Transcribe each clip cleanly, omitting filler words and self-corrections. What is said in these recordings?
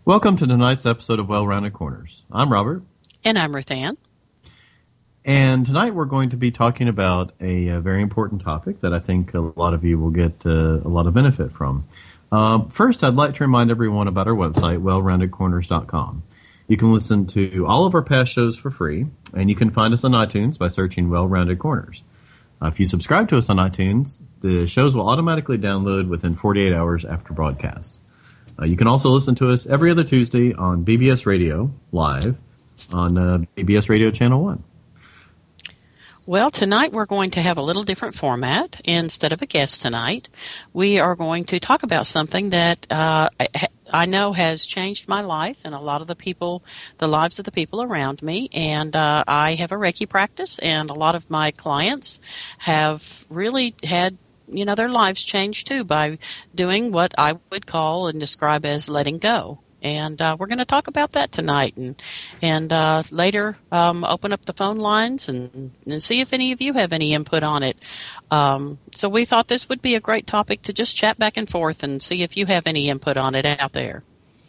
Welcome to tonight's episode of Well-Rounded Corners. I'm Robert. And I'm Ruth Ann. And tonight we're going to be talking about a very important topic that I think a lot of you will get a lot of benefit from. First, I'd like to remind everyone about our website, wellroundedcorners.com. You can listen to all of our past shows for free, and you can find us on iTunes by searching Well-Rounded Corners. If you subscribe to us on iTunes, the shows will automatically download within 48 hours after broadcast. You can also listen to us every other Tuesday on BBS Radio, live, on BBS Radio Channel 1. Well, tonight we're going to have a little different format. Instead of a guest tonight, we are going to talk about something that I know has changed my life and a lot of the lives of the people around me. And I have a Reiki practice, and a lot of my clients have really had their lives changed too by doing what I would call and describe as letting go. And we're going to talk about that tonight, and later open up the phone lines and see if any of you have any input on it. So we thought this would be a great topic to just chat back and forth and see if you have any input on it out there.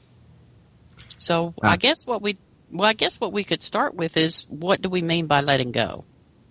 So I guess what we could start with is, what do we mean by letting go?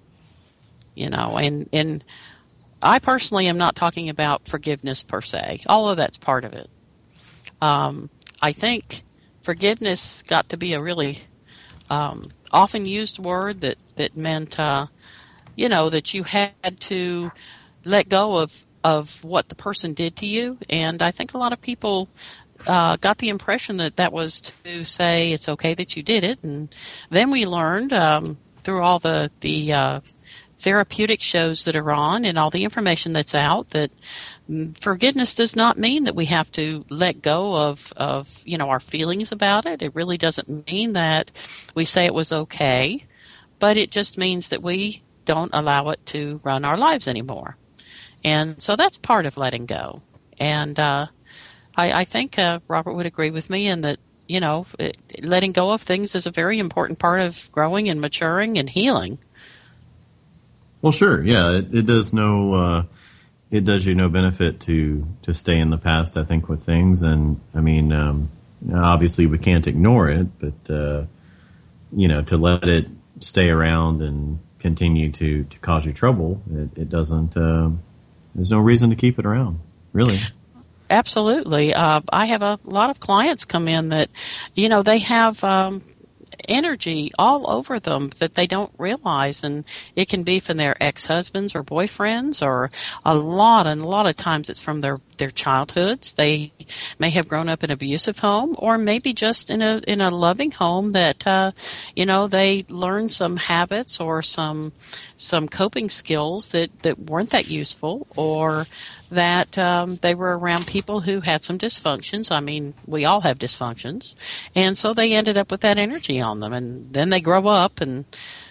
And I personally am not talking about forgiveness per se, although that's part of it. I think forgiveness got to be a really often used word that meant, that you had to let go of what the person did to you. And I think a lot of people got the impression that was to say it's okay that you did it. And then we learned through all the therapeutic shows that are on and all the information that's out that forgiveness does not mean that we have to let go of our feelings about it. It really doesn't mean that we say it was okay, but it just means that we don't allow it to run our lives anymore. And so that's part of letting go. And I think Robert would agree with me in that, letting go of things is a very important part of growing and maturing and healing. Well, sure, yeah, it does you no benefit to stay in the past, I think, with things. And I mean, obviously we can't ignore it, but to let it stay around and continue to cause you trouble, it doesn't. There's no reason to keep it around, really. Absolutely. I have a lot of clients come in that, they have energy all over them that they don't realize, and it can be from their ex-husbands or boyfriends, or a lot of times it's from their childhoods. They may have grown up in an abusive home, or maybe just in a loving home that they learned some habits or some coping skills that weren't that useful, or that they were around people who had some dysfunctions. I mean, we all have dysfunctions. And so they ended up with that energy on them. And then they grow up and,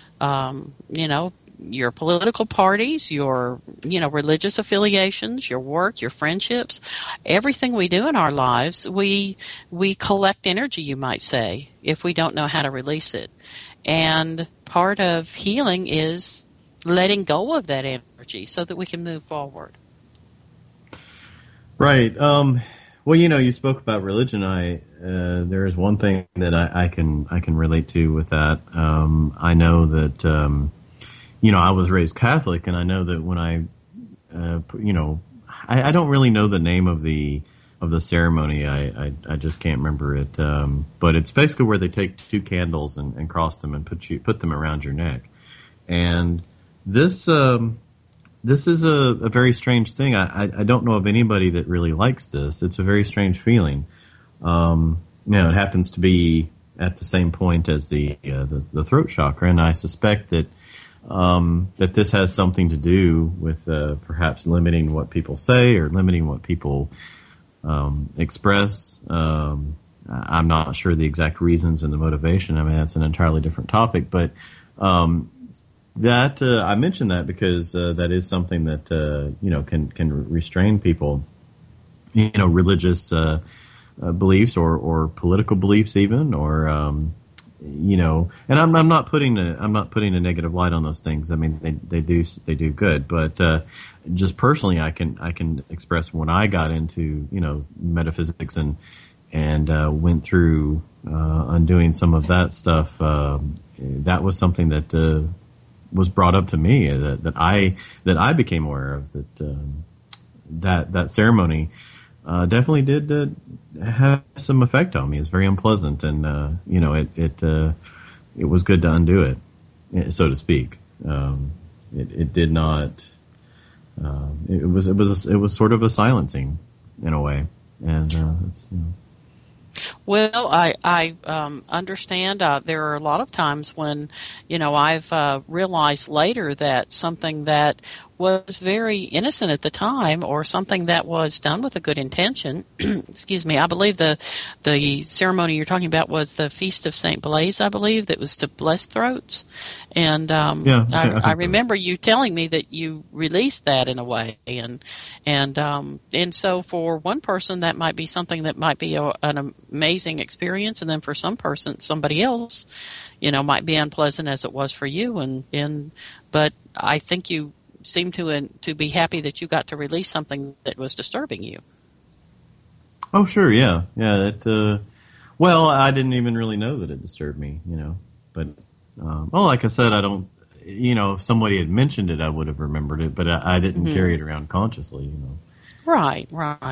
your political parties, your, religious affiliations, your work, your friendships, everything we do in our lives, we collect energy, you might say, if we don't know how to release it. And part of healing is letting go of that energy so that we can move forward. Right. Well, you spoke about religion. There is one thing that I can relate to with that. I know that I was raised Catholic, and I know that when I don't really know the name of the ceremony. I just can't remember it. But it's basically where they take two candles and cross them and put them around your neck. And this is a very strange thing. I don't know of anybody that really likes this. It's a very strange feeling. It happens to be at the same point as the throat chakra, and I suspect that this has something to do with perhaps limiting what people say or limiting what people express. I'm not sure the exact reasons and the motivation. I mean, that's an entirely different topic, but that I mentioned that because that is something that can restrain people, religious beliefs or political beliefs even, or and I'm not putting a negative light on those things. I mean, they do good, but just personally, I can express when I got into metaphysics and went through undoing some of that stuff. That was something that was brought up to me that I became aware of, that ceremony definitely did have some effect on me. It's very unpleasant, and it was good to undo it, so to speak. It did not. It was sort of a silencing in a way, and Well, I understand. There are a lot of times when, I've realized later that something that was very innocent at the time, or something that was done with a good intention. Excuse me. I believe the ceremony you're talking about was the Feast of Saint Blaise. I believe that was to bless throats, and I remember you telling me that you released that in a way, and so for one person that might be something that might be an amazing experience, and then for somebody else, might be unpleasant as it was for you, but I think you seem to be happy that you got to release something that was disturbing you. Oh, sure, yeah. Well, I didn't even really know that it disturbed me, but like I said, I don't, if somebody had mentioned it, I would have remembered it, but I didn't carry it around consciously, Right.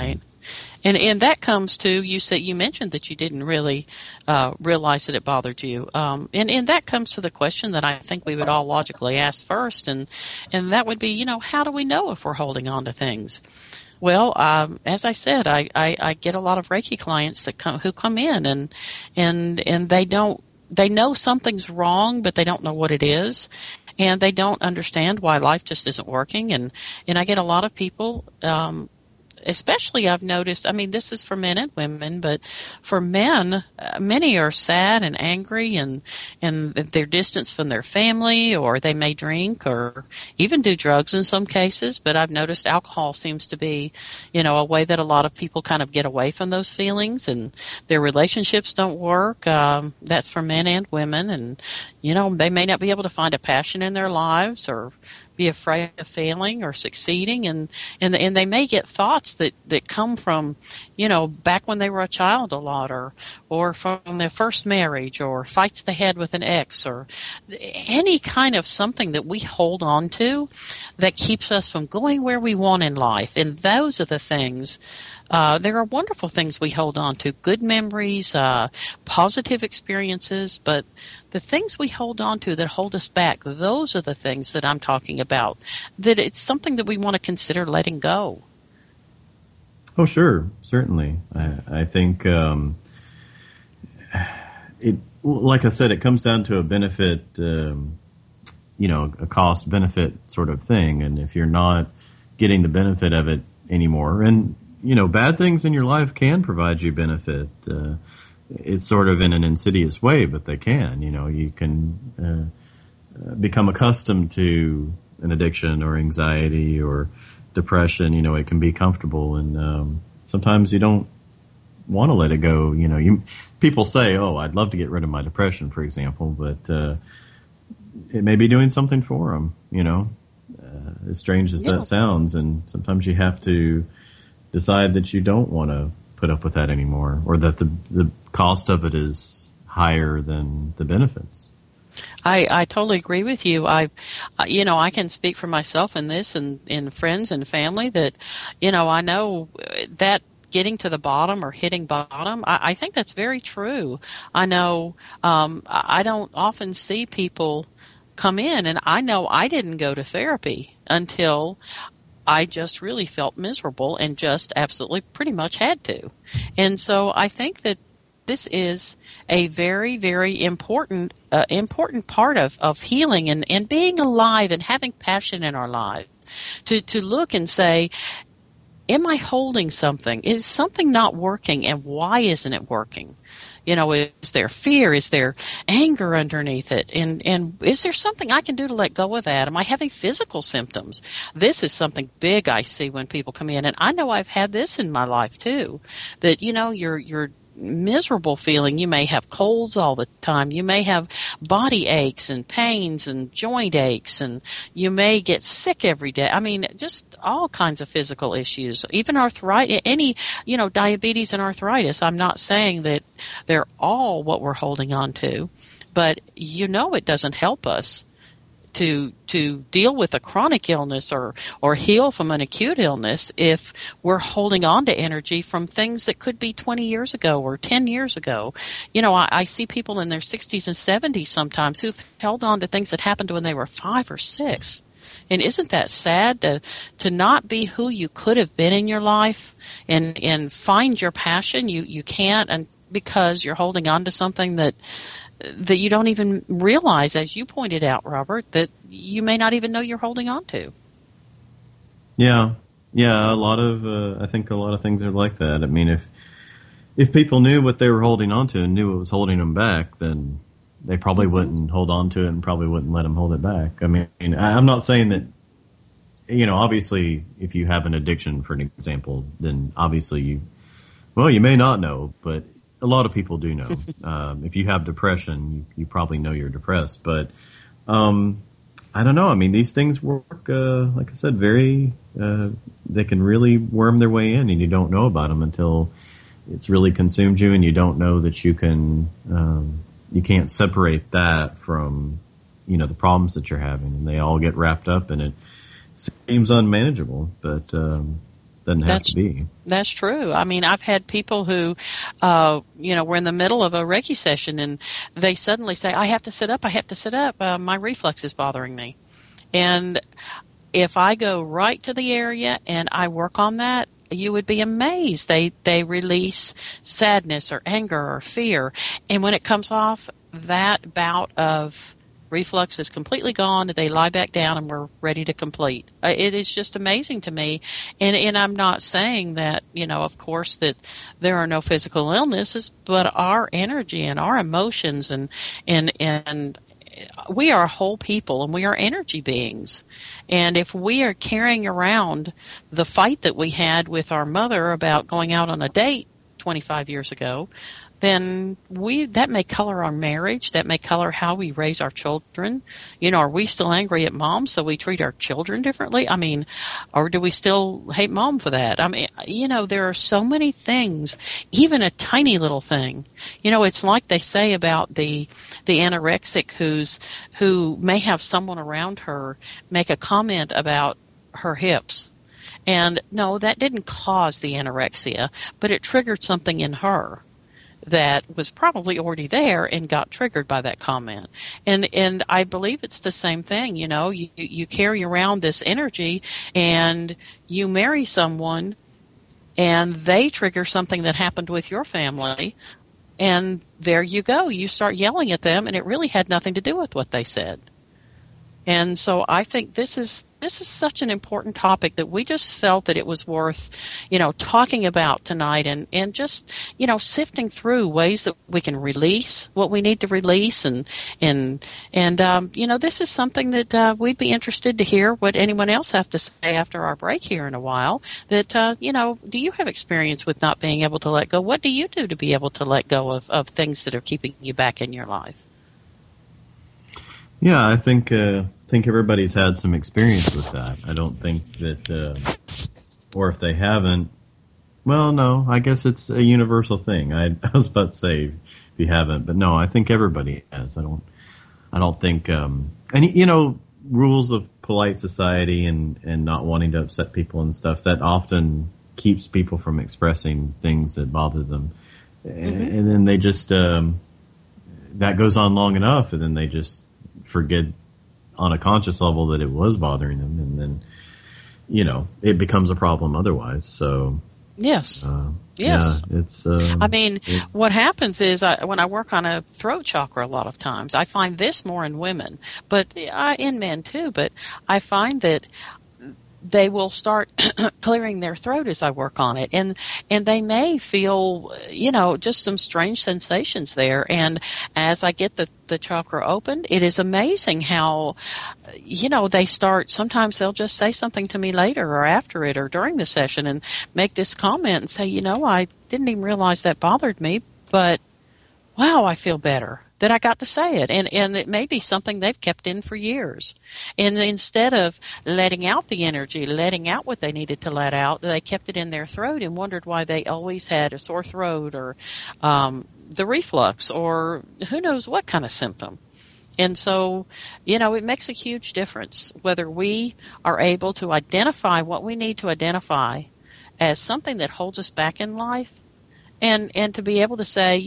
And that comes to, you mentioned that you didn't really realize that it bothered you. And that comes to the question that I think we would all logically ask first, and that would be, how do we know if we're holding on to things? Well, as I said, I get a lot of Reiki clients who come in and they know something's wrong, but they don't know what it is. And they don't understand why life just isn't working. And I get a lot of people, especially I've noticed, this is for men and women, but for men, many are sad and angry and they're distanced from their family, or they may drink or even do drugs in some cases. But I've noticed alcohol seems to be, a way that a lot of people kind of get away from those feelings, and their relationships don't work. That's for men and women. And, they may not be able to find a passion in their lives, or be afraid of failing or succeeding, and they may get thoughts that come from, back when they were a child a lot, or from their first marriage, or fights they had with an ex, or any kind of something that we hold on to that keeps us from going where we want in life. And those are the things. There are wonderful things we hold on to, good memories, positive experiences, but the things we hold on to that hold us back, those are the things that I'm talking about, that it's something that we want to consider letting go. Oh, sure. Certainly. I think, like I said, it comes down to a benefit, a cost benefit sort of thing. And if you're not getting the benefit of it anymore, and bad things in your life can provide you benefit. It's sort of in an insidious way, but they can. You can become accustomed to an addiction or anxiety or depression. It can be comfortable, and sometimes you don't want to let it go. People say, "Oh, I'd love to get rid of my depression," for example, but it may be doing something for them. As strange as that sounds, and sometimes you have to decide that you don't want to put up with that anymore, or that the cost of it is higher than the benefits. I totally agree with you. I can speak for myself in this, and in friends and family, that, I know that getting to the bottom or hitting bottom, I think that's very true. I know I don't often see people come in, and I know I didn't go to therapy until I just really felt miserable and just absolutely pretty much had to. And so I think that this is a very, very important part of healing and being alive and having passion in our life. To look and say, am I holding something? Is something not working, and why isn't it working? Is there fear? Is there anger underneath it? And is there something I can do to let go of that? Am I having physical symptoms? This is something big I see when people come in, and I know I've had this in my life too. That you're miserable feeling. You may have colds all the time. You may have body aches and pains and joint aches, and you may get sick every day. I mean, just all kinds of physical issues, even arthritis, diabetes and arthritis. I'm not saying that they're all what we're holding on to, but it doesn't help us to deal with a chronic illness or heal from an acute illness if we're holding on to energy from things that could be 20 years ago or 10 years ago. I see people in their 60s and 70s sometimes who've held on to things that happened when they were 5 or 6. And isn't that sad to not be who you could have been in your life and find your passion? You can't, and because you're holding on to something that you don't even realize, as you pointed out, Robert, that you may not even know you're holding on to. Yeah. I think a lot of things are like that. I mean, if people knew what they were holding on to and knew what was holding them back, then they probably wouldn't hold on to it and probably wouldn't let them hold it back. I mean, I'm not saying that, obviously, if you have an addiction, for an example, then obviously you may not know, but a lot of people do know. If you have depression, you probably know you're depressed. But I don't know. I mean, these things work, like I said, they can really worm their way in, and you don't know about them until it's really consumed you, and you don't know that you can't separate that from, the problems that you're having, and they all get wrapped up, and it seems unmanageable, but doesn't have to be. That's true. I mean, I've had people who, were in the middle of a Reiki session and they suddenly say, I have to sit up. My reflux is bothering me. And if I go right to the area and I work on that, you would be amazed. They release sadness or anger or fear. And when it comes off, that bout of reflux is completely gone. They lie back down and we're ready to complete. It is just amazing to me. And I'm not saying that, of course, that there are no physical illnesses, but our energy and our emotions and we are whole people and we are energy beings. And if we are carrying around the fight that we had with our mother about going out on a date 25 years ago, then that may color our marriage. That may color how we raise our children. Are we still angry at mom, so we treat our children differently? I mean, or do we still hate mom for that? I mean, there are so many things, even a tiny little thing. It's like they say about the anorexic who may have someone around her make a comment about her hips. And no, that didn't cause the anorexia, but it triggered something in her that was probably already there and got triggered by that comment. And I believe it's the same thing. You carry around this energy and you marry someone and they trigger something that happened with your family, and there you go. You start yelling at them, and it really had nothing to do with what they said. And so I think this is such an important topic that we just felt that it was worth, talking about tonight and just, sifting through ways that we can release what we need to release. And this is something that we'd be interested to hear what anyone else have to say after our break here in a while. That, do you have experience with not being able to let go? What do you do to be able to let go of things that are keeping you back in your life? Yeah, I think everybody's had some experience with that. I don't think that, or if they haven't, well, no, I guess it's a universal thing. I was about to say if you haven't, but no, I think everybody has. I don't think, rules of polite society and not wanting to upset people and stuff, that often keeps people from expressing things that bother them. Mm-hmm. And then they just, that goes on long enough, and then they just forget on a conscious level that it was bothering them, and then it becomes a problem otherwise. So yes. Yeah, it's what happens is when I work on a throat chakra, a lot of times I find this more in women, but in men too, but I find that they will start clearing their throat as I work on it, and they may feel, just some strange sensations there. And as I get the chakra opened, it is amazing how, they start. Sometimes they'll just say something to me later or after it or during the session and make this comment and say, I didn't even realize that bothered me, but wow, I feel better that I got to say it. And it may be something they've kept in for years. And instead of letting out the energy, letting out what they needed to let out, they kept it in their throat and wondered why they always had a sore throat or the reflux or who knows what kind of symptom. And so, it makes a huge difference whether we are able to identify what we need to identify as something that holds us back in life and to be able to say,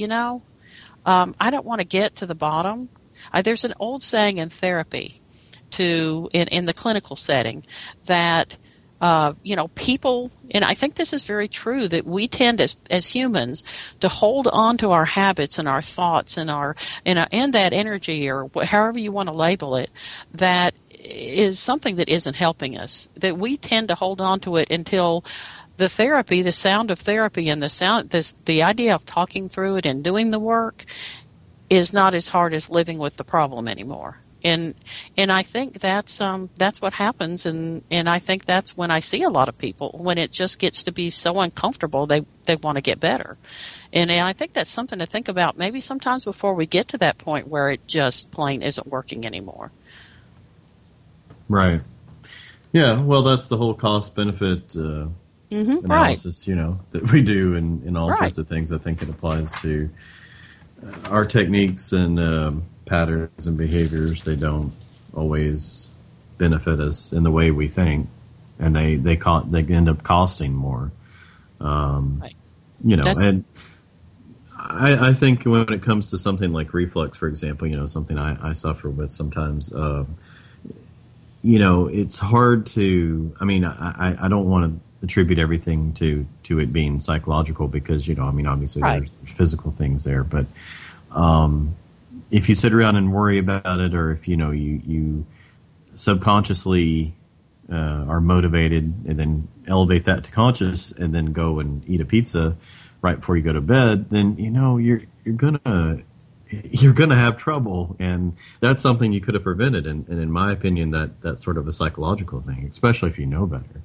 I don't want to get to the bottom. There's an old saying in therapy, in the clinical setting, that people, and I think this is very true, that we tend as humans to hold on to our habits and our thoughts and and that energy, or however you want to label it, that is something that isn't helping us. That we tend to hold on to it until the sound of therapy and the idea of talking through it and doing the work is not as hard as living with the problem anymore. And I think that's what happens, and I think that's when I see a lot of people, when it just gets to be so uncomfortable, they want to get better. And I think that's something to think about maybe sometimes before we get to that point where it just plain isn't working anymore. Right. Yeah, well, that's the whole cost-benefit analysis, that we do in all sorts of things. I think it applies to our techniques and patterns and behaviors. They don't always benefit us in the way we think, and they end up costing more. And I think when it comes to something like reflux, for example, something I suffer with sometimes. It's hard to. I don't want to attribute everything to it being psychological because, obviously there's physical things there. But if you sit around and worry about it, or if, you subconsciously are motivated and then elevate that to conscious and then go and eat a pizza right before you go to bed, then, you're going to have trouble. And that's something you could have prevented. And in my opinion, that's sort of a psychological thing, especially if you know better.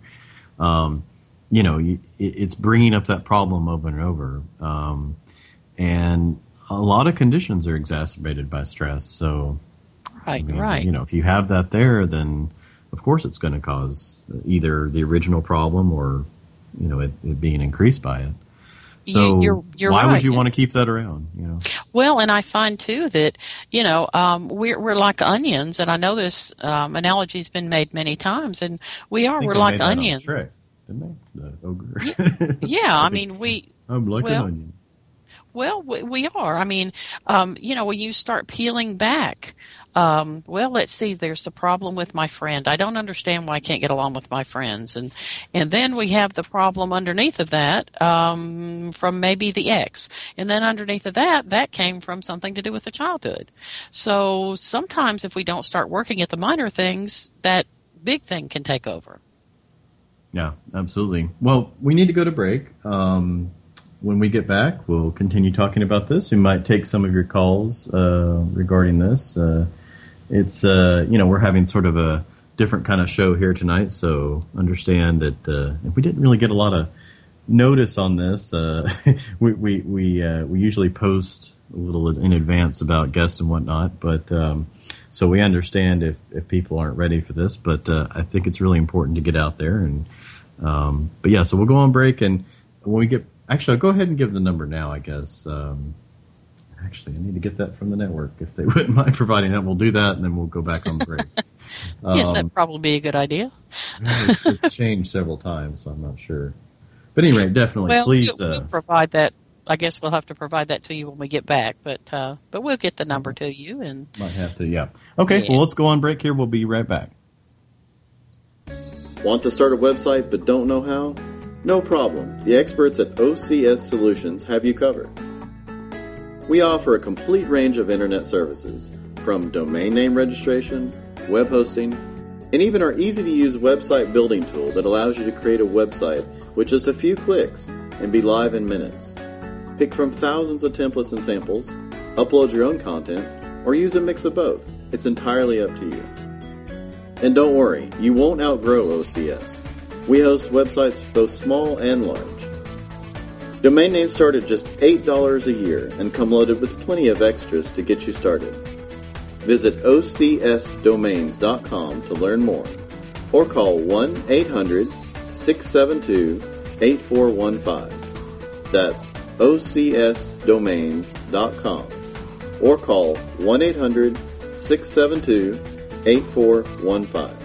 It's bringing up that problem over and over. And a lot of conditions are exacerbated by stress. So, if you have that there, then of course it's going to cause either the original problem or, it being increased by it. So you're why right. would you want to keep that around? Well, and I find too that we're like onions, and I know this analogy's been made many times, and we're like onions. Shrek, didn't they? The ogre. Yeah, I'm like an onion. Well, we are. When you start peeling back, let's see, there's the problem with my friend. I don't understand why I can't get along with my friends. And then we have the problem underneath of that, from maybe the ex. And then underneath of that came from something to do with the childhood. So sometimes if we don't start working at the minor things, that big thing can take over. Yeah, absolutely. Well, we need to go to break. When we get back, we'll continue talking about this. We might take some of your calls regarding this. It's we're having sort of a different kind of show here tonight, so understand that if we didn't really get a lot of notice on this, we usually post a little in advance about guests and whatnot, but so we understand if people aren't ready for this, but I think it's really important to get out there. And but yeah, so we'll go on break, and when we get, actually, I'll go ahead and give the number now, I guess. Actually, I need to get that from the network. If they wouldn't mind providing that, we'll do that, and then we'll go back on break. Yes, that'd probably be a good idea. It's changed several times, so I'm not sure. But anyway, definitely, please. We'll provide that. I guess we'll have to provide that to you when we get back, but we'll get the number to you. And might have to, yeah. Okay, yeah. Well, let's go on break here. We'll be right back. Want to start a website but don't know how? No problem. The experts at OCS Solutions have you covered. We offer a complete range of internet services, from domain name registration, web hosting, and even our easy-to-use website building tool that allows you to create a website with just a few clicks and be live in minutes. Pick from thousands of templates and samples, upload your own content, or use a mix of both. It's entirely up to you. And don't worry, you won't outgrow OCS. We host websites both small and large. Domain names start at just $8 a year and come loaded with plenty of extras to get you started. Visit ocsdomains.com to learn more, or call 1-800-672-8415. That's ocsdomains.com, or call 1-800-672-8415.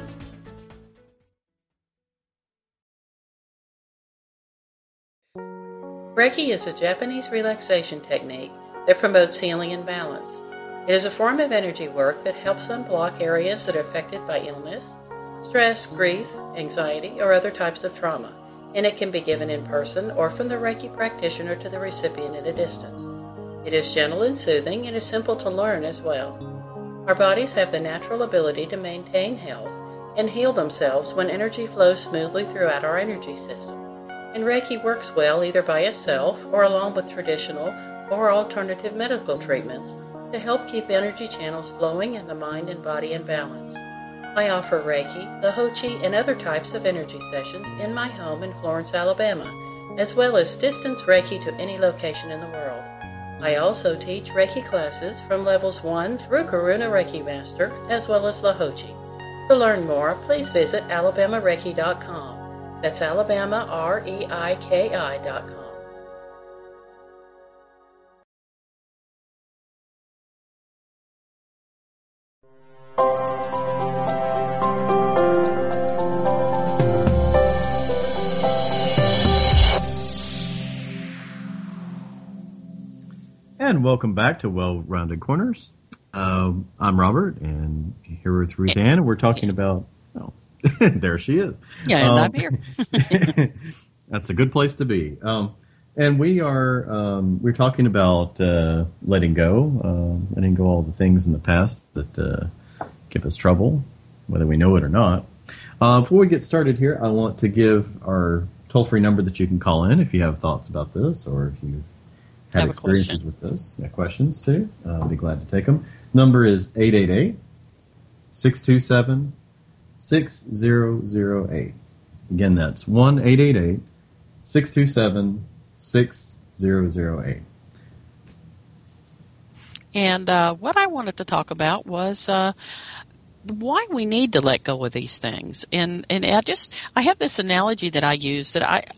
Reiki is a Japanese relaxation technique that promotes healing and balance. It is a form of energy work that helps unblock areas that are affected by illness, stress, grief, anxiety, or other types of trauma, and it can be given in person or from the Reiki practitioner to the recipient at a distance. It is gentle and soothing and is simple to learn as well. Our bodies have the natural ability to maintain health and heal themselves when energy flows smoothly throughout our energy system. And Reiki works well either by itself or along with traditional or alternative medical treatments to help keep energy channels flowing and the mind and body in balance. I offer Reiki, Lahochi, and other types of energy sessions in my home in Florence, Alabama, as well as distance Reiki to any location in the world. I also teach Reiki classes from levels 1 through Karuna Reiki Master, as well as Lahochi. To learn more, please visit alabamareiki.com. That's alabamareiki.com. And welcome back to Well-Rounded Corners. I'm Robert, and here with Ruth Ann, and we're talking about... Oh, there she is. Yeah, and I'm here. That's a good place to be. And we're talking about letting go all the things in the past that give us trouble, whether we know it or not. Before we get started here, I want to give our toll-free number that you can call in if you have thoughts about this, or if you have experiences with this. Yeah, questions too. I'll be glad to take them. Number is 888-627-6008. Again, that's 1-888-627-6008. And what I wanted to talk about was why we need to let go of these things. And I have this analogy that I use that I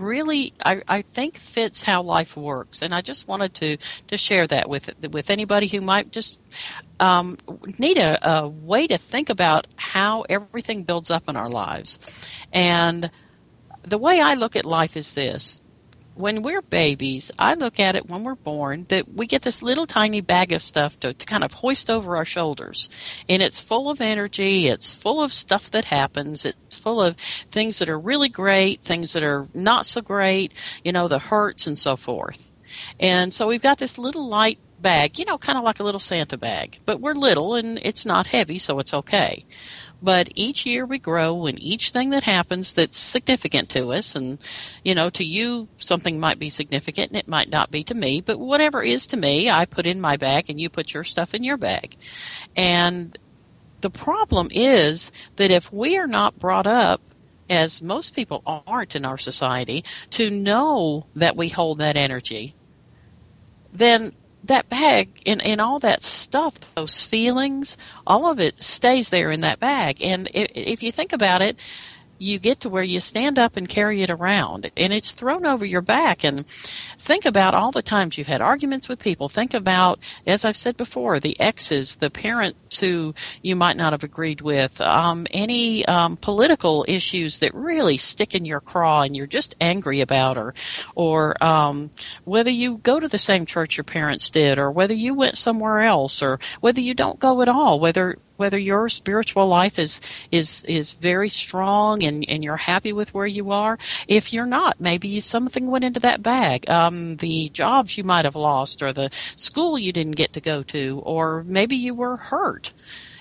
think fits how life works, and I just wanted to share that with anybody who might just need a way to think about how everything builds up in our lives. And the way I look at life is this. When we're babies, I look at it when we're born that we get this little tiny bag of stuff to kind of hoist over our shoulders. And it's full of energy. It's full of stuff that happens. It's full of things that are really great, things that are not so great, the hurts and so forth. And so we've got this little light bag, kind of like a little Santa bag. But we're little and it's not heavy, so it's okay. But each year we grow, and each thing that happens that's significant to us, and, to you, something might be significant, and it might not be to me, but whatever is to me, I put in my bag, and you put your stuff in your bag. And the problem is that if we are not brought up, as most people aren't in our society, to know that we hold that energy, then that bag and all that stuff, those feelings, all of it stays there in that bag. And if you think about it, you get to where you stand up and carry it around, and it's thrown over your back. And think about all the times you've had arguments with people. Think about, as I've said before, the exes, the parents who you might not have agreed with, any political issues that really stick in your craw and you're just angry about, or whether you go to the same church your parents did, or whether you went somewhere else, or whether you don't go at all, whether your spiritual life is very strong and you're happy with where you are. If you're not, maybe something went into that bag. The jobs you might have lost, or the school you didn't get to go to, or maybe you were hurt.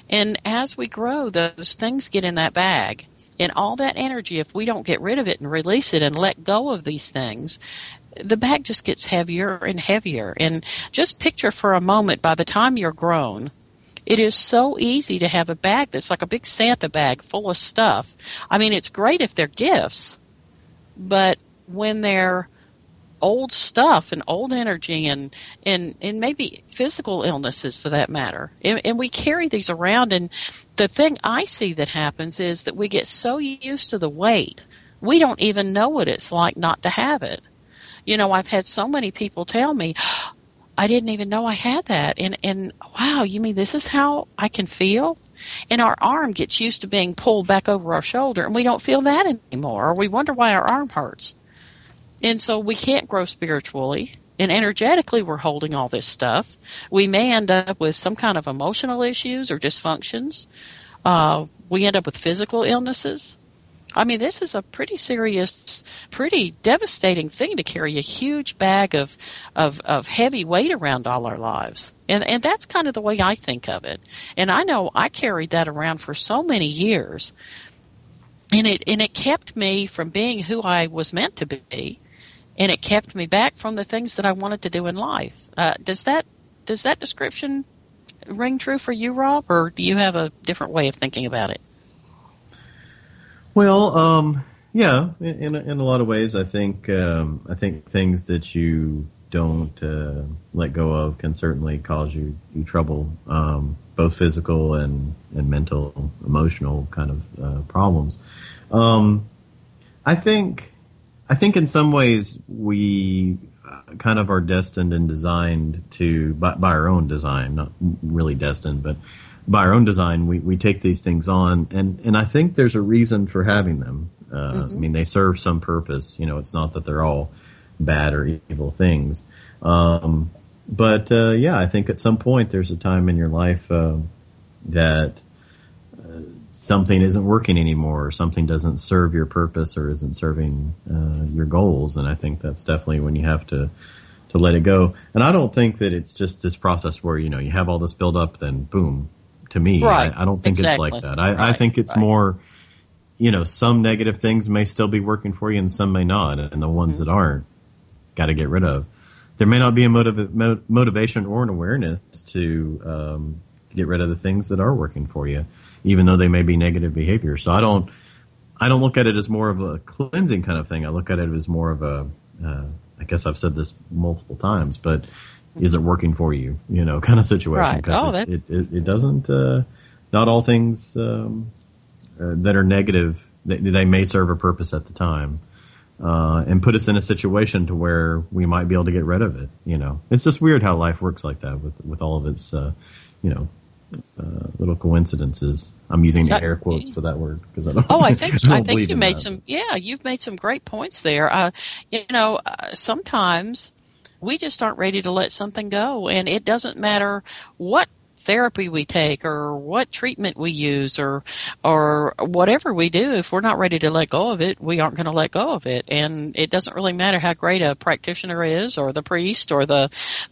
And as we grow, those things get in that bag. And all that energy, if we don't get rid of it and release it and let go of these things, the bag just gets heavier and heavier. And just picture for a moment, by the time you're grown, it is so easy to have a bag that's like a big Santa bag full of stuff. I mean, it's great if they're gifts, but when they're old stuff and old energy and maybe physical illnesses for that matter, and we carry these around, and the thing I see that happens is that we get so used to the weight, we don't even know what it's like not to have it. You know, I've had so many people tell me, I didn't even know I had that. And wow, you mean this is how I can feel? And our arm gets used to being pulled back over our shoulder, and we don't feel that anymore, or we wonder why our arm hurts. And so we can't grow spiritually, and energetically we're holding all this stuff. We may end up with some kind of emotional issues or dysfunctions. We end up with physical illnesses. I mean, this is a pretty serious, pretty devastating thing to carry a huge bag of heavy weight around all our lives. And that's kind of the way I think of it. And I know I carried that around for so many years. And it kept me from being who I was meant to be. And it kept me back from the things that I wanted to do in life. Does that description ring true for you, Rob? Or do you have a different way of thinking about it? Well, yeah, in a lot of ways, I think things that you don't let go of can certainly cause you trouble, both physical and mental, emotional kind of problems. I think in some ways we kind of are destined and designed to, by our own design, not really destined, but by our own design, we take these things on, and I think there's a reason for having them. I mean, they serve some purpose. You know, it's not that they're all bad or evil things. But yeah, I think at some point there's a time in your life that something isn't working anymore, or something doesn't serve your purpose or isn't serving your goals, and I think that's definitely when you have to let it go. And I don't think that it's just this process where, you know, you have all this build up, then boom. To me, right. I don't think exactly. It's like that. I think it's more, you know, some negative things may still be working for you and some may not. And the ones that aren't, got to get rid of. There may not be a motivation or an awareness to get rid of the things that are working for you, even though they may be negative behavior. So I don't look at it as more of a cleansing kind of thing. I look at it as more of a, I guess I've said this multiple times, but is it working for you? You know, kind of situation. Right. It doesn't. Not all things that are negative, they may serve a purpose at the time, and put us in a situation to where we might be able to get rid of it. You know, it's just weird how life works like that with all of its, little coincidences. I'm using air quotes for that word because I don't. Oh, I think you made that. some. Yeah, you've made some great points there. Sometimes we just aren't ready to let something go, and it doesn't matter what therapy we take or what treatment we use or whatever we do. If we're not ready to let go of it, we aren't going to let go of it. And it doesn't really matter how great a practitioner is, or the priest, or the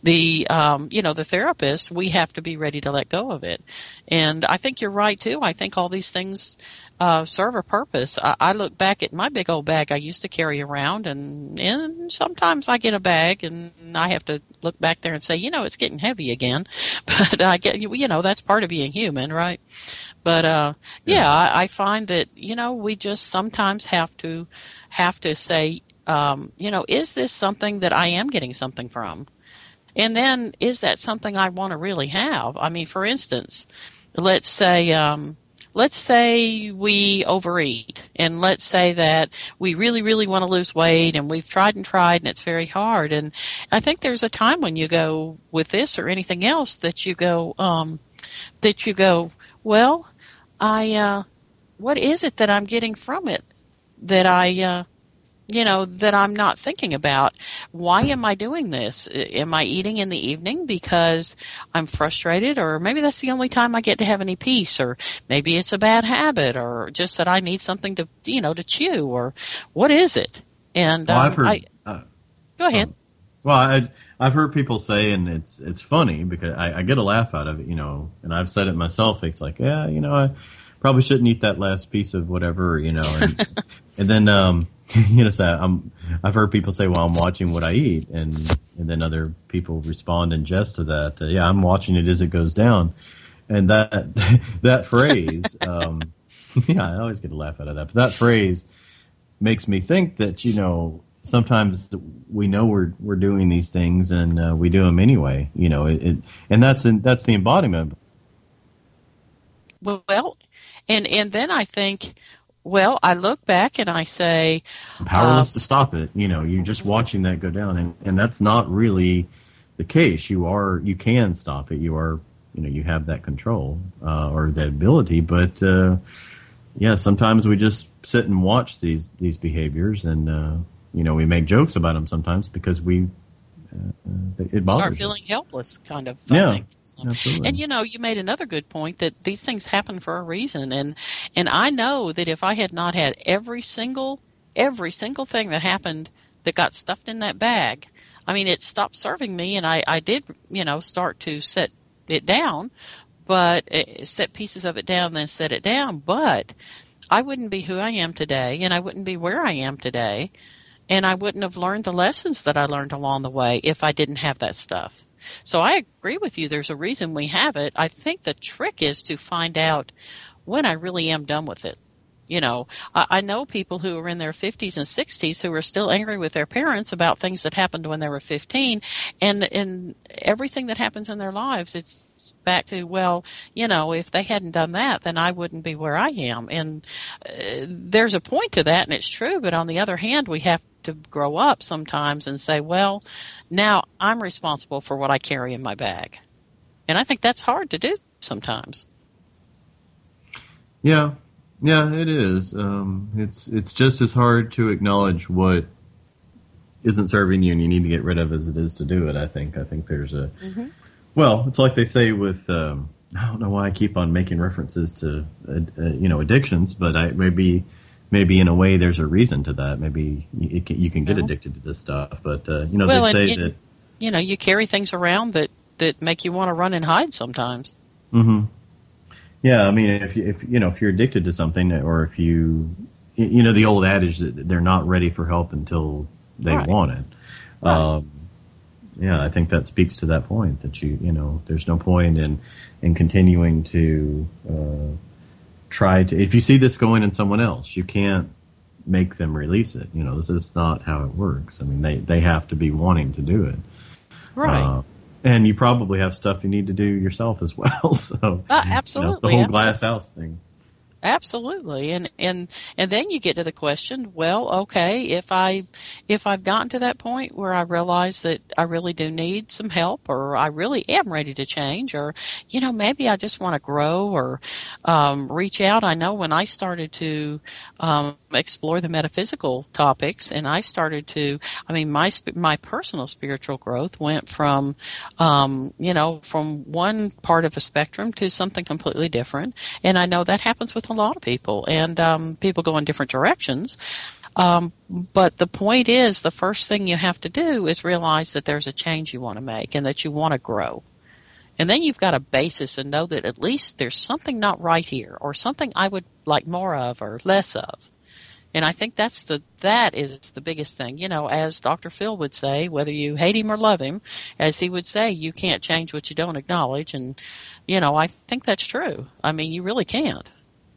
therapist. We have to be ready to let go of it. And I think you're right too. I think all these things serve a purpose. I look back at my big old bag I used to carry around, and sometimes I get a bag and I have to look back there and say, it's getting heavy again. But I get, that's part of being human, right? But I find that we just sometimes have to say, is this something that I am getting something from? And then is that something I want to really have? I mean, for instance, let's say we overeat, and let's say that we really, really want to lose weight, and we've tried and it's very hard. And I think there's a time when you go with this or anything else that you go, well, what is it that I'm getting from it that that I'm not thinking about? Why am I doing this? Am I eating in the evening because I'm frustrated, or maybe that's the only time I get to have any peace, or maybe it's a bad habit, or just that I need something to, to chew, or what is it? And I've heard. go ahead. Well, I've heard people say, and it's funny because I get a laugh out of it, and I've said it myself. It's like, yeah, I probably shouldn't eat that last piece of whatever, and then so I've heard people say, well, I'm watching what I eat, and then other people respond in jest to that. Yeah, I'm watching it as it goes down, and that phrase, yeah, I always get a laugh out of that. But that phrase makes me think that sometimes we know we're doing these things, and we do them anyway. And that's the embodiment. Well, and then I think, well, I look back and I say, I'm powerless to stop it. You're just watching that go down, and that's not really the case. You can stop it. You have that control or that ability, but yeah, sometimes we just sit and watch these behaviors, and we make jokes about them sometimes because it bothers start feeling us. helpless, kind of. Yeah, thing. absolutely. And you made another good point that these things happen for a reason, and I know that if I had not had every single thing that happened that got stuffed in that bag, I mean, it stopped serving me, and I did start to set it down, but set pieces of it down, then set it down, but I wouldn't be who I am today, and I wouldn't be where I am today. And I wouldn't have learned the lessons that I learned along the way if I didn't have that stuff. So I agree with you. There's a reason we have it. I think the trick is to find out when I really am done with it. I know people who are in their 50s and 60s who are still angry with their parents about things that happened when they were 15, and everything that happens in their lives, it's back to, well, if they hadn't done that, then I wouldn't be where I am. And there's a point to that, and it's true, but on the other hand, we have to grow up sometimes and say, well, now I'm responsible for what I carry in my bag. And I think that's hard to do sometimes. Yeah, it is. It's just as hard to acknowledge what isn't serving you and you need to get rid of as it is to do it. I think there's a well, it's like they say with I don't know why I keep on making references to addictions, but maybe in a way there's a reason to that. Maybe you can get addicted to this stuff, but they say that you carry things around that make you want to run and hide sometimes. Mm-hmm. Yeah, I mean, if you're addicted to something, or if the old adage that they're not ready for help until they want it. Right. Yeah, I think that speaks to that point that there's no point in continuing to try to. If you see this going in someone else, you can't make them release it. This is not how it works. I mean, they have to be wanting to do it. Right. And you probably have stuff you need to do yourself as well. So absolutely, the whole glass house thing. Absolutely, and then you get to the question, well, okay, if I've gotten to that point where I realize that I really do need some help, or I really am ready to change, or maybe I just want to grow or reach out. I know when I started to explore the metaphysical topics, and I started to, my personal spiritual growth went from from one part of a spectrum to something completely different, and I know that happens with a lot of people, and people go in different directions. But the point is, the first thing you have to do is realize that there's a change you want to make and that you want to grow. And then you've got a basis and know that at least there's something not right here, or something I would like more of or less of. And I think that is the biggest thing. As Dr. Phil would say, whether you hate him or love him, as he would say, you can't change what you don't acknowledge. And, I think that's true. I mean, you really can't.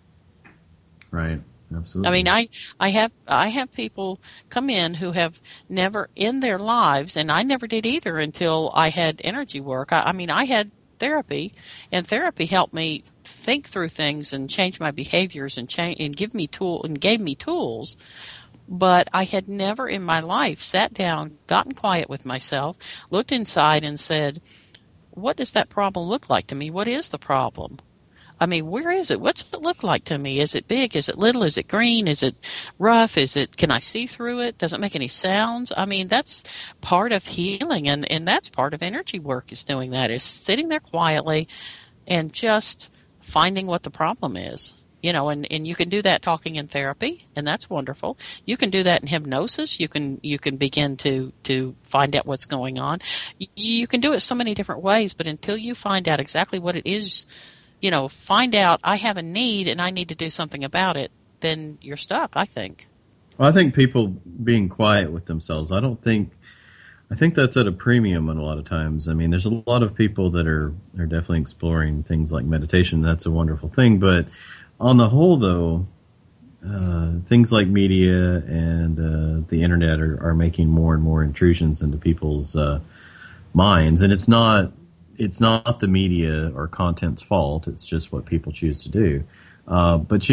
Right. Absolutely. I mean, I have people come in who have never in their lives, and I never did either until I had energy work. I had therapy, and therapy helped me think through things and change my behaviors and gave me tools. But I had never in my life sat down, gotten quiet with myself, looked inside, and said, "What does that problem look like to me? What is the problem? I mean, where is it? What's it look like to me? Is it big? Is it little? Is it green? Is it rough? Can I see through it? Does it make any sounds?" I mean, that's part of healing, and that's part of energy work, is doing that, is sitting there quietly and just finding what the problem is. and you can do that talking in therapy, and that's wonderful. You can do that in hypnosis. You can begin to find out what's going on. You can do it so many different ways, but until you find out exactly what it is, find out I have a need and I need to do something about it, then you're stuck, I think. Well, I think people being quiet with themselves, I think that's at a premium a lot of times. I mean, there's a lot of people that are definitely exploring things like meditation. That's a wonderful thing. But on the whole, though, things like media and the internet are making more and more intrusions into people's minds. And it's not the media or content's fault. It's just what people choose to do. But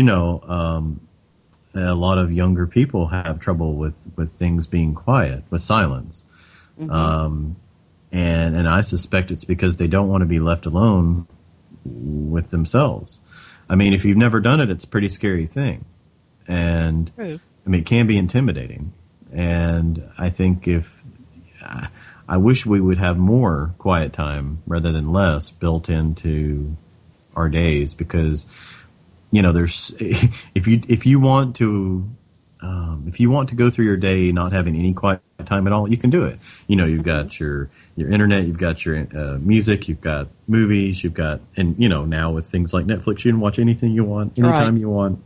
a lot of younger people have trouble with things being quiet, with silence. Mm-hmm. And I suspect it's because they don't want to be left alone with themselves. I mean, if you've never done it, it's a pretty scary thing. And True. I mean, it can be intimidating. And I think I wish we would have more quiet time rather than less built into our days, because there's if you want to go through your day not having any quiet time at all, you can do it. You've got your internet, you've got your music, you've got movies, you've got, and now with things like Netflix, you can watch anything you want, anytime you want.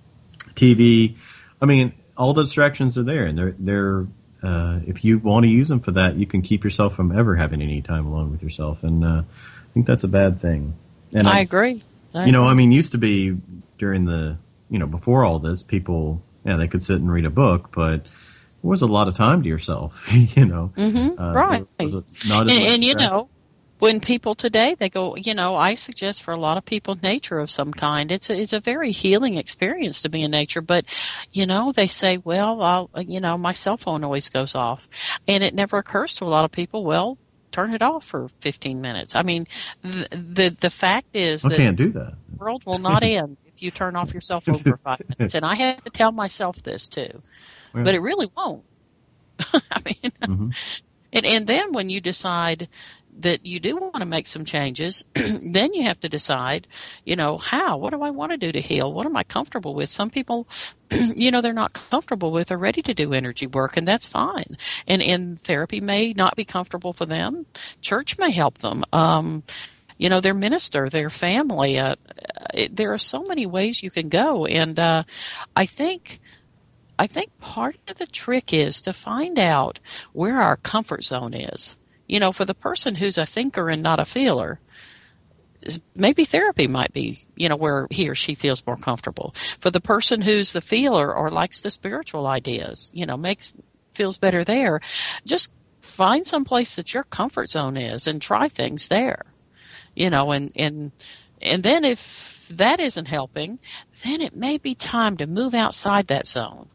TV, I mean, all the distractions are there, and they're if you want to use them for that, you can keep yourself from ever having any time alone with yourself, and I think that's a bad thing. And I agree. I mean, used to be during the, before all this, people, they could sit and read a book, but there was a lot of time to yourself, Mm-hmm. Right. Not as when people today, they go, I suggest for a lot of people nature of some kind. It's a very healing experience to be in nature. But, they say, well, my cell phone always goes off. And it never occurs to a lot of people, well, turn it off for 15 minutes. I mean, the fact is that can't do that. The world will not end if you turn off your cell phone for 5 minutes. And I have to tell myself this too. Yeah. But it really won't. I mean, mm-hmm. and then when you decide that you do want to make some changes, then you have to decide, what do I want to do to heal? What am I comfortable with? Some people, they're not comfortable with or ready to do energy work, and that's fine. And therapy may not be comfortable for them. Church may help them. Their minister, their family. There are so many ways you can go. And I think part of the trick is to find out where our comfort zone is. For the person who's a thinker and not a feeler, maybe therapy might be, where he or she feels more comfortable. For the person who's the feeler or likes the spiritual ideas, feels better there, just find some place that your comfort zone is and try things there. And then if that isn't helping, then it may be time to move outside that zone.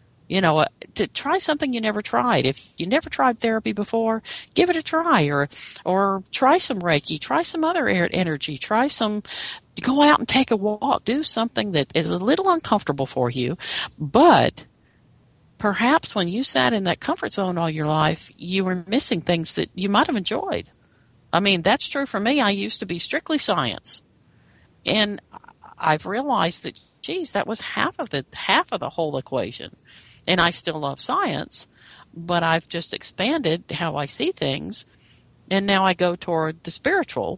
To try something you never tried. If you never tried therapy before, give it a try, or try some Reiki, try some other energy, go out and take a walk, do something that is a little uncomfortable for you, but perhaps when you sat in that comfort zone all your life, you were missing things that you might have enjoyed. I mean, that's true for me. I used to be strictly science, and I've realized that, geez, that was half of the whole equation. And I still love science, but I've just expanded how I see things, and now I go toward the spiritual,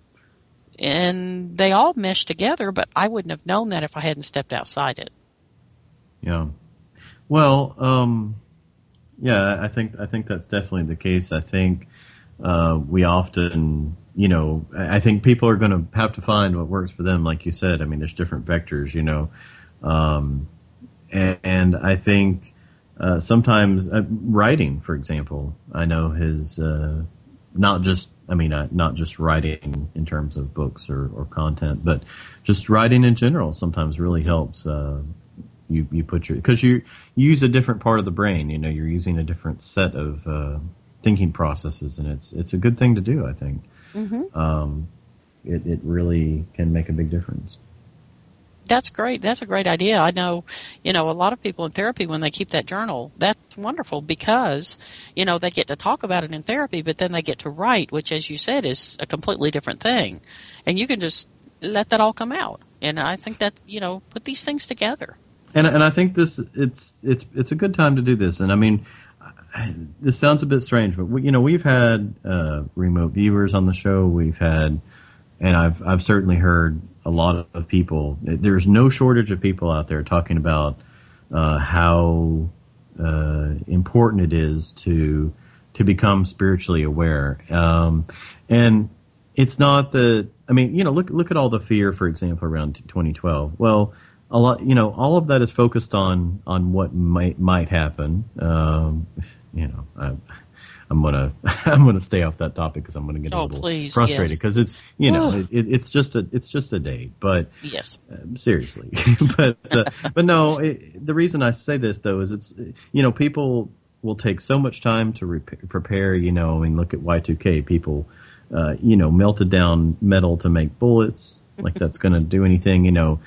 and they all mesh together, but I wouldn't have known that if I hadn't stepped outside it. Yeah. Well, I think that's definitely the case. I think we often, I think people are going to have to find what works for them, like you said. I mean, there's different vectors, and I think sometimes writing, for example, I know his not just writing in terms of books or content, but just writing in general sometimes really helps. You put because you use a different part of the brain. You're using a different set of thinking processes, and it's a good thing to do, I think. Mm-hmm. It really can make a big difference. That's great. That's a great idea. I know, a lot of people in therapy, when they keep that journal, that's wonderful because, they get to talk about it in therapy, but then they get to write, which, as you said, is a completely different thing. And you can just let that all come out. And I think that, put these things together. And I think it's a good time to do this. And I mean, this sounds a bit strange, but we've had remote viewers on the show. We've had, and I've certainly heard a lot of people. There's no shortage of people out there talking about how important it is to become spiritually aware. And it's not that. I mean, look at all the fear, for example, around 2012. Well, a lot, all of that is focused on what might happen. I'm gonna stay off that topic because I'm gonna get a little frustrated because it's it's just a date. But yes, seriously, but no. The reason I say this though is it's people will take so much time to prepare. I mean, look at Y2K. People, melted down metal to make bullets. Like that's going to do anything.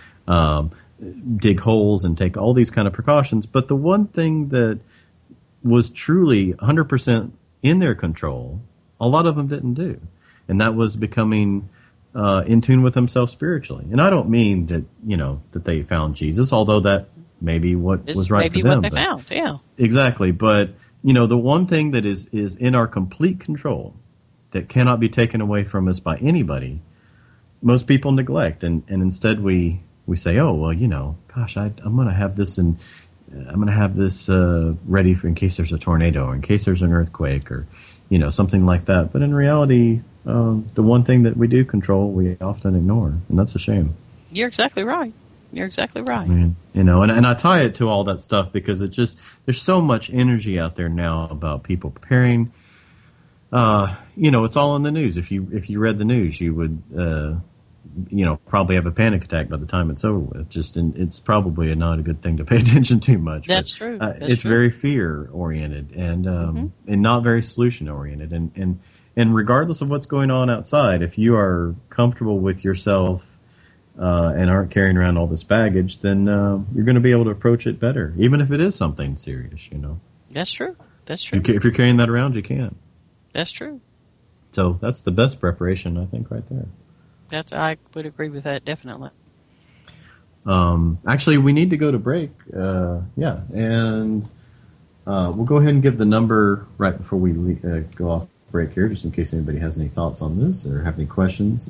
Dig holes and take all these kind of precautions. But the one thing that was truly 100% in their control, a lot of them didn't do. And that was becoming in tune with themselves spiritually. And I don't mean that, that they found Jesus, although that may be what was right for them. Maybe what they found, yeah. Exactly. But, the one thing that is in our complete control that cannot be taken away from us by anybody, most people neglect. And instead we say, oh, well, gosh, I'm going to have this and I'm going to have this ready for in case there's a tornado or in case there's an earthquake or, something like that. But in reality, the one thing that we do control, we often ignore. And that's a shame. You're exactly right. I mean, and I tie it to all that stuff because there's so much energy out there now about people preparing. It's all in the news. If you read the news, you would, probably have a panic attack by the time it's over with. It's probably not a good thing to pay attention to much. That's true. It's true. Very fear oriented and not very solution oriented. And regardless of what's going on outside, if you are comfortable with yourself and aren't carrying around all this baggage, then you're going to be able to approach it better, even if it is something serious. That's true. If you're carrying that around, you can. That's true. So that's the best preparation, I think, right there. I would agree with that, definitely. Actually, we need to go to break. And we'll go ahead and give the number right before we go off break here, just in case anybody has any thoughts on this or have any questions.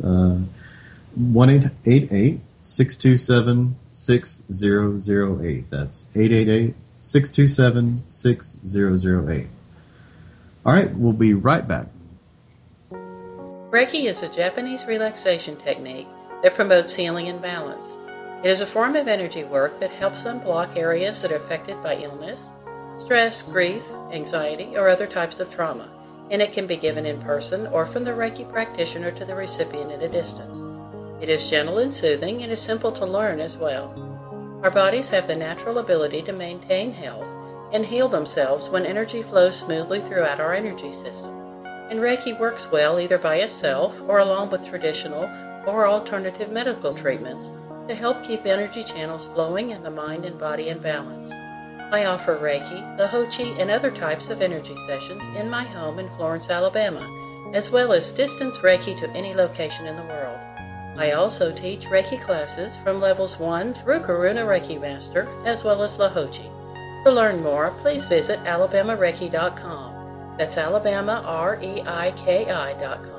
1-888-627-6008. That's 888-627-6008. All right, we'll be right back. Reiki is a Japanese relaxation technique that promotes healing and balance. It is a form of energy work that helps unblock areas that are affected by illness, stress, grief, anxiety, or other types of trauma, and it can be given in person or from the Reiki practitioner to the recipient at a distance. It is gentle and soothing and is simple to learn as well. Our bodies have the natural ability to maintain health and heal themselves when energy flows smoothly throughout our energy system. And Reiki works well either by itself or along with traditional or alternative medical treatments to help keep energy channels flowing and the mind and body in balance. I offer Reiki, Lahochi, and other types of energy sessions in my home in Florence, Alabama, as well as distance Reiki to any location in the world. I also teach Reiki classes from levels 1 through Karuna Reiki Master, as well as Lahochi. To learn more, please visit alabamareiki.com. That's alabamareiki.com.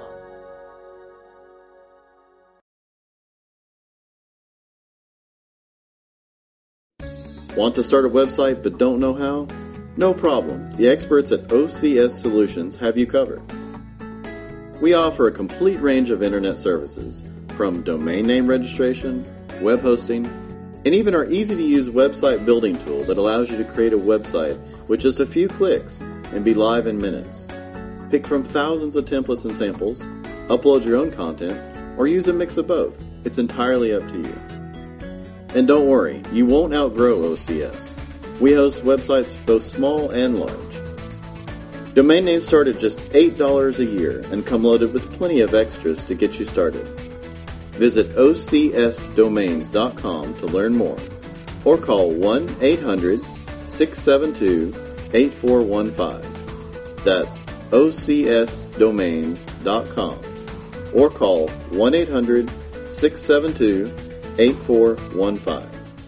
Want to start a website but don't know how? No problem. The experts at OCS Solutions have you covered. We offer a complete range of internet services, from domain name registration, web hosting, and even our easy-to-use website building tool that allows you to create a website with just a few clicks and be live in minutes. Pick from thousands of templates and samples, upload your own content, or use a mix of both. It's entirely up to you. And don't worry, you won't outgrow OCS. We host websites both small and large. Domain names start at just $8 a year and come loaded with plenty of extras to get you started. Visit OCSDomains.com to learn more, or call 1-800-672-8415. That's OCSDomains.com, or call 1-800-672-8415. 8415.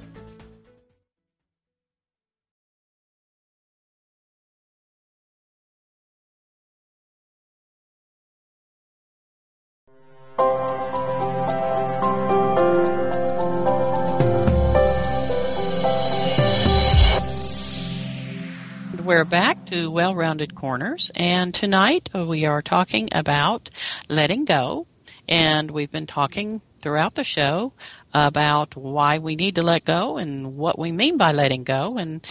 We're back to Well-Rounded Corners, and tonight we are talking about letting go, and we've been talking throughout the show about why we need to let go and what we mean by letting go, and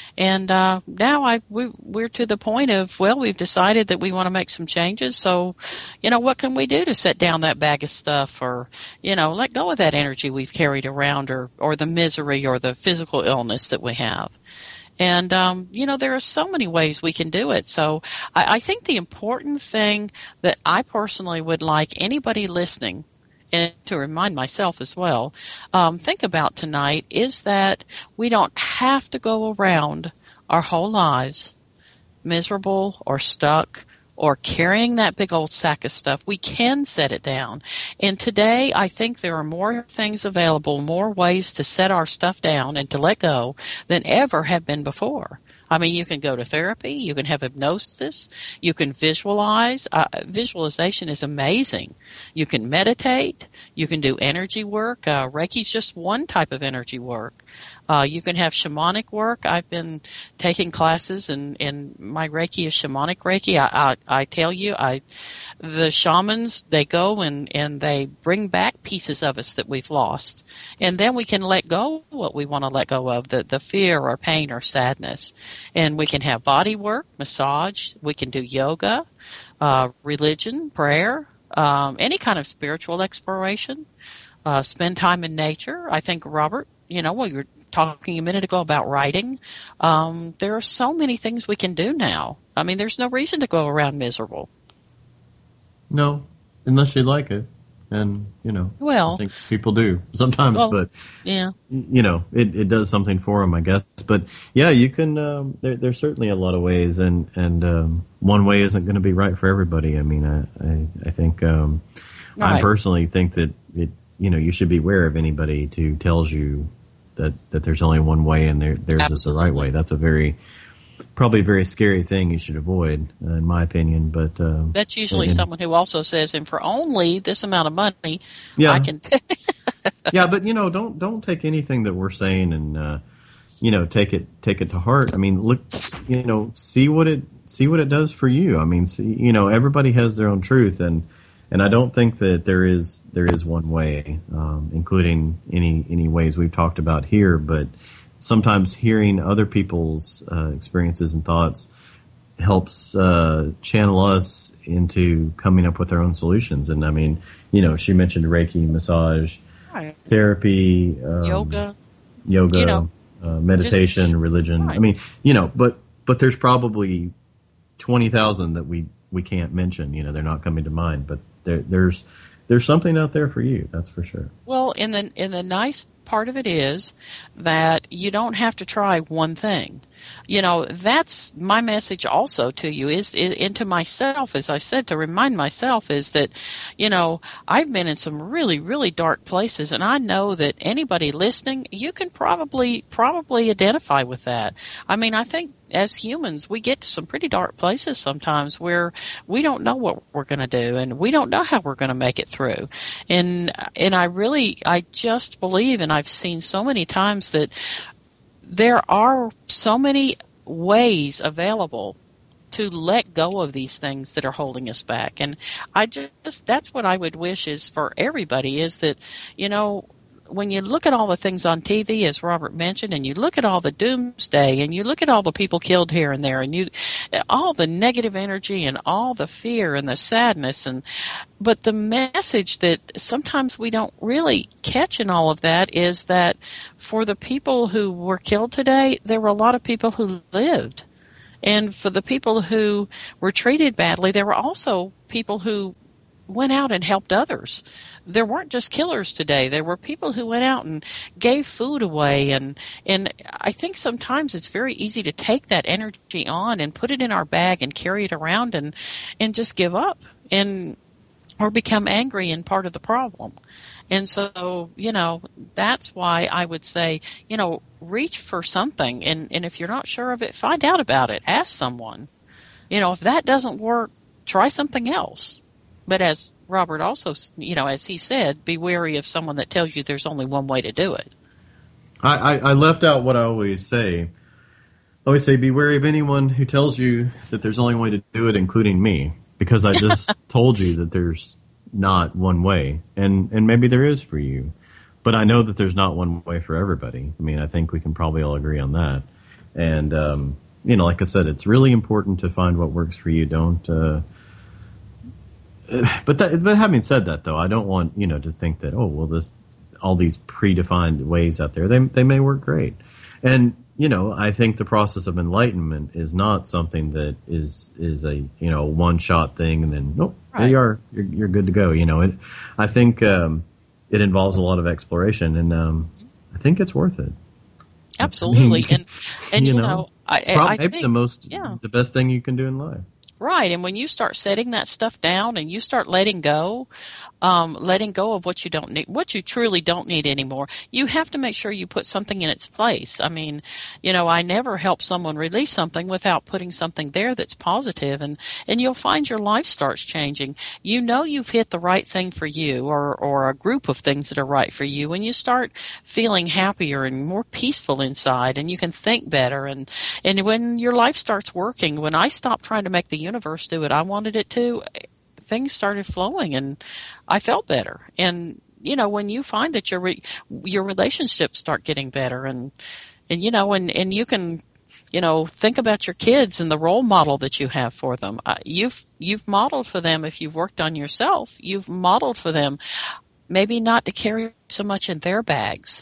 now we're to the point of, well, we've decided that we want to make some changes, so, what can we do to set down that bag of stuff or, let go of that energy we've carried around or the misery or the physical illness that we have. And, there are so many ways we can do it. So I think the important thing that I personally would like anybody listening, and to remind myself as well, think about tonight is that we don't have to go around our whole lives miserable or stuck or carrying that big old sack of stuff. We can set it down. And today, I think there are more things available, more ways to set our stuff down and to let go than ever have been before. I mean, you can go to therapy, you can have hypnosis, you can visualize. Visualization is amazing. You can meditate, you can do energy work. Reiki's just one type of energy work. You can have shamanic work. I've been taking classes, and my Reiki is shamanic Reiki. I tell you, the shamans, they go and they bring back pieces of us that we've lost. And then we can let go what we want to let go of, the fear or pain or sadness. And we can have body work, massage. We can do yoga, religion, prayer, any kind of spiritual exploration. Spend time in nature. I think, Robert, we were talking a minute ago about writing. There are so many things we can do now. I mean, there's no reason to go around miserable. No, unless you like it. And, well, I think people do sometimes, but, yeah, it does something for them, I guess. But, yeah, you can, there's certainly a lot of ways, and one way isn't going to be right for everybody. I mean, I think, right. I personally think that you should beware of anybody who tells you that there's only one way and theirs is the right way. That's probably a very scary thing you should avoid, in my opinion. But that's usually someone who also says, and for only this amount of money, yeah. I can. Yeah, but don't take anything that we're saying and take it to heart. I mean, look, see what it does for you. I mean, everybody has their own truth, and I don't think that there is one way, including any ways we've talked about here, but sometimes hearing other people's experiences and thoughts helps channel us into coming up with our own solutions. And I mean, she mentioned Reiki, massage, right. Therapy, yoga, meditation, religion. Right. I mean, but there's probably 20,000 that we can't mention. They're not coming to mind, but there's something out there for you. That's for sure. Well, in the nice part of it is that you don't have to try one thing. That's my message also to you and to myself, as I said, to remind myself is that, I've been in some really, really dark places, and I know that anybody listening, you can probably identify with that. I mean, I think as humans, we get to some pretty dark places sometimes where we don't know what we're going to do, and we don't know how we're going to make it through. And I just believe, and I've seen so many times that there are so many ways available to let go of these things that are holding us back. And that's what I would wish is for everybody is that, when you look at all the things on TV, as Robert mentioned, and you look at all the doomsday, and you look at all the people killed here and there, and all the negative energy and all the fear and the sadness, but the message that sometimes we don't really catch in all of that is that for the people who were killed today, there were a lot of people who lived. And for the people who were treated badly, there were also people who went out and helped others. There weren't just killers today. There were people who went out and gave food away. And I think sometimes it's very easy to take that energy on and put it in our bag and carry it around and just give up. And or become angry and part of the problem. And so, that's why I would say, reach for something. And if you're not sure of it, find out about it. Ask someone. If that doesn't work, try something else. But as Robert also, as he said, be wary of someone that tells you there's only one way to do it. I left out what I always say. I always say, be wary of anyone who tells you that there's only one way to do it, including me. Because I just told you that there's not one way. And maybe there is for you. But I know that there's not one way for everybody. I mean, I think we can probably all agree on that. And, like I said, it's really important to find what works for you. Don't... But having said that, though, I don't want, to think that, all these predefined ways out there, they may work great. And, I think the process of enlightenment is not something that is a, one-shot thing and then, right. There you are, you're good to go. I think it involves a lot of exploration, and I think it's worth it. Absolutely. I mean, it's probably I think, the best thing you can do in life. Right, and when you start setting that stuff down and you start letting go of what you don't need, what you truly don't need anymore, you have to make sure you put something in its place. I mean, I never help someone release something without putting something there that's positive, and you'll find your life starts changing. You've hit the right thing for you, or a group of things that are right for you, and you start feeling happier and more peaceful inside, and you can think better, and when your life starts working, when I stopped trying to make the universe do what I wanted it to, things started flowing and I felt better. And when you find that your relationships start getting better, and you can think about your kids and the role model that you have for them. You've modeled for them. If you've worked on yourself, you've modeled for them maybe not to carry so much in their bags,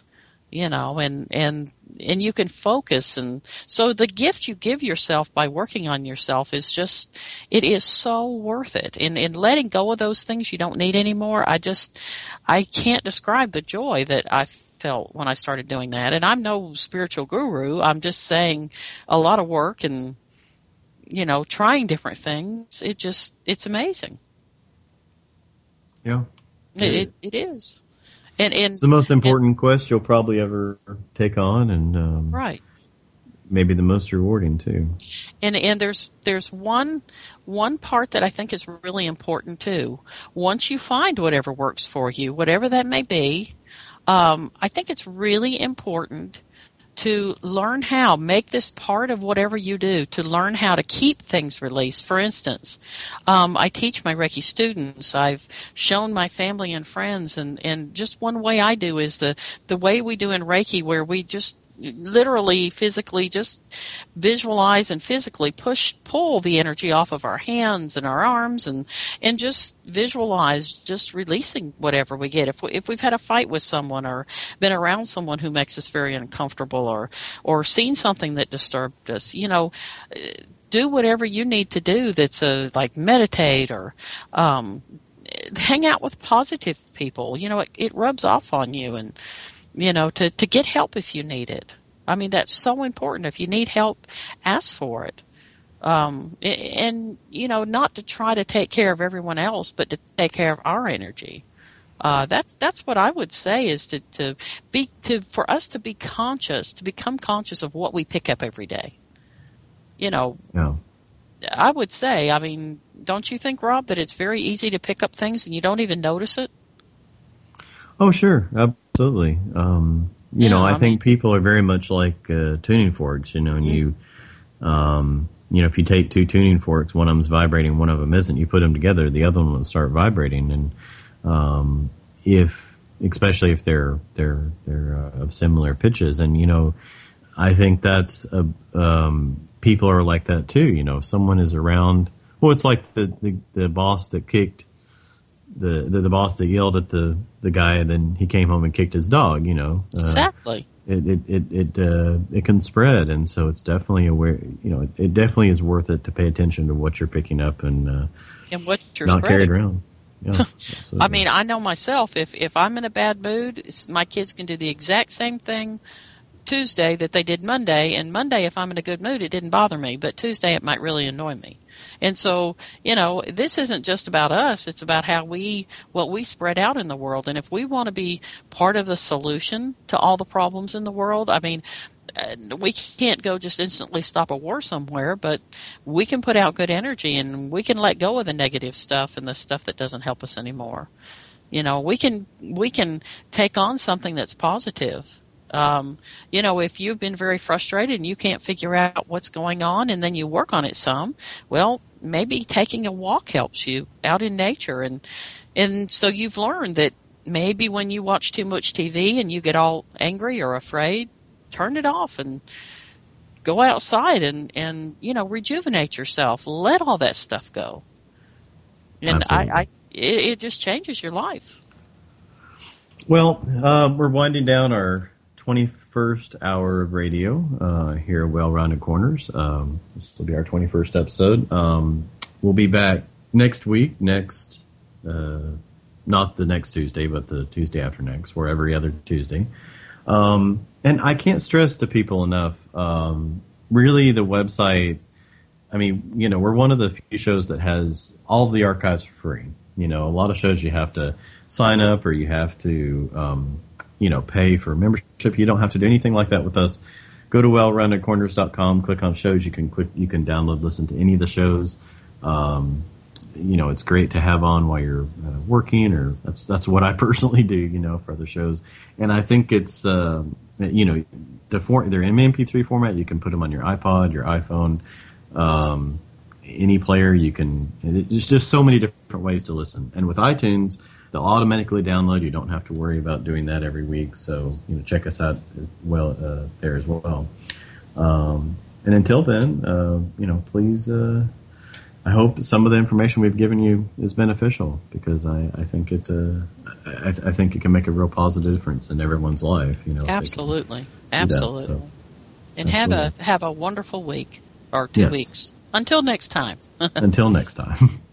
and you can focus. And so the gift you give yourself by working on yourself is it is so worth it. And letting go of those things you don't need anymore, I can't describe the joy that I felt when I started doing that. And I'm no spiritual guru. I'm just saying a lot of work and, trying different things. It's amazing. Yeah. It is. And it's the most important quest you'll probably ever take on, and right, maybe the most rewarding too. And there's one part that I think is really important too. Once you find whatever works for you, whatever that may be, I think it's really important to learn how, make this part of whatever you do, to learn how to keep things released. For instance, I teach my Reiki students. I've shown my family and friends, and just one way I do is the way we do in Reiki, where we just literally physically just visualize and physically pull the energy off of our hands and our arms, and just visualize just releasing whatever we get. If we've had a fight with someone or been around someone who makes us very uncomfortable, or seen something that disturbed us, do whatever you need to do. That's like meditate, or hang out with positive people. It rubs off on you, and to get help if you need it. I mean, that's so important. If you need help, ask for it. And not to try to take care of everyone else, but to take care of our energy. That's what I would say, is for us to be conscious, to become conscious of what we pick up every day. Yeah. I would say, I mean, don't you think, Rob, that it's very easy to pick up things and you don't even notice it? Oh, sure. Absolutely. I think people are very much like tuning forks, and if you take two tuning forks, one of them's vibrating, one of them isn't, you put them together, the other one will start vibrating. And especially if they're of similar pitches, and I think that's people are like that too. If someone is around, well, it's like the boss that kicked the boss that yelled at the guy, and then he came home and kicked his dog. Exactly. It can spread, and so it's definitely it definitely is worth it to pay attention to what you're picking up and what you're not spreading. carried around. Yeah, I mean, I know myself. If I'm in a bad mood, my kids can do the exact same thing Tuesday that they did Monday, and Monday, if I'm in a good mood, it didn't bother me, but Tuesday it might really annoy me. And so, this isn't just about us, it's about what we spread out in the world. And if we want to be part of the solution to all the problems in the world, I mean, we can't go just instantly stop a war somewhere, but we can put out good energy, and we can let go of the negative stuff and the stuff that doesn't help us anymore. We can take on something that's positive. If you've been very frustrated and you can't figure out what's going on, and then you work on it some, well, maybe taking a walk helps you out in nature. And so you've learned that maybe when you watch too much TV and you get all angry or afraid, turn it off and go outside and rejuvenate yourself. Let all that stuff go. And it just changes your life. Well, we're winding down our 21st hour of radio here at Well-Rounded Corners. This will be our 21st episode. We'll be back next week, not the next Tuesday, but the Tuesday after next. We're every other Tuesday. And I can't stress to people enough, really the website, I mean, we're one of the few shows that has all of the archives for free. A lot of shows you have to sign up or you have to, pay for membership. You don't have to do anything like that with us. Go to wellroundedcorners.com, click on shows. You can download, listen to any of the shows. It's great to have on while you're working, or that's what I personally do, for other shows. And I think it's, they're in MP3 format. You can put them on your iPod, your iPhone, any player. You can. There's just so many different ways to listen. And with iTunes, they'll automatically download. You don't have to worry about doing that every week. So check us out as well there as well. And until then, please. I hope some of the information we've given you is beneficial, because I think it I think it can make a real positive difference in everyone's life. Absolutely. And absolutely. Have a wonderful week or 2 Yes. weeks. Until next time. Until next time.